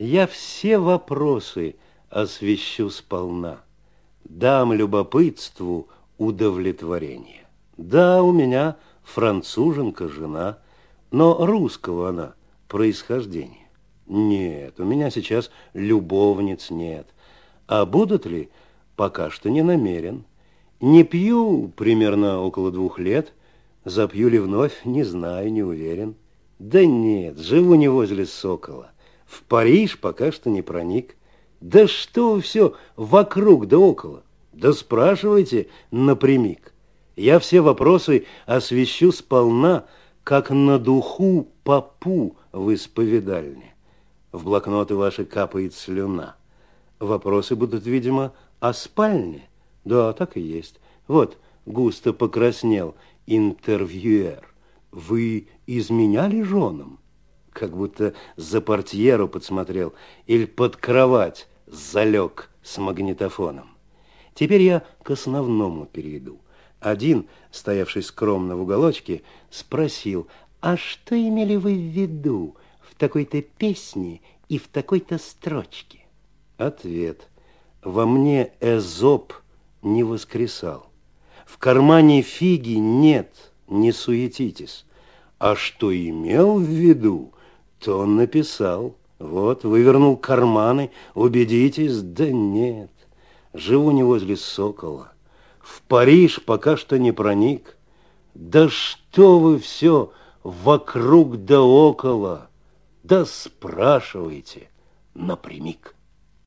Я все вопросы освещу сполна, дам любопытству удовлетворение. Да, у меня француженка жена, но русского она происхождения. Нет, у меня сейчас любовниц нет. А будут ли, пока что не намерен. Не пью примерно около 2 лет, запью ли вновь, не знаю, не уверен. Да нет, живу не возле Сокола. В Париж пока что не проник. Да что все вокруг да около? Да спрашивайте напрямик. Я все вопросы освещу сполна, как на духу попу в исповедальне. В блокноты ваши капает слюна. Вопросы будут, видимо, о спальне. Да, так и есть. Вот, густо покраснел интервьюер. Вы изменяли женам? Как будто за портьеру подсмотрел или под кровать залег с магнитофоном. Теперь я к основному перейду. Один, стоявший скромно в уголочке, спросил: а что имели вы в виду в такой-то песне и в такой-то строчке? Ответ: во мне Эзоп не воскресал. В кармане фиги нет, не суетитесь. А что имел в виду, то он написал. Вот, вывернул карманы, убедитесь. Да нет, живу не возле Сокола. В Париж пока что не проник. Да что вы все вокруг да около? Да спрашивайте напрямик.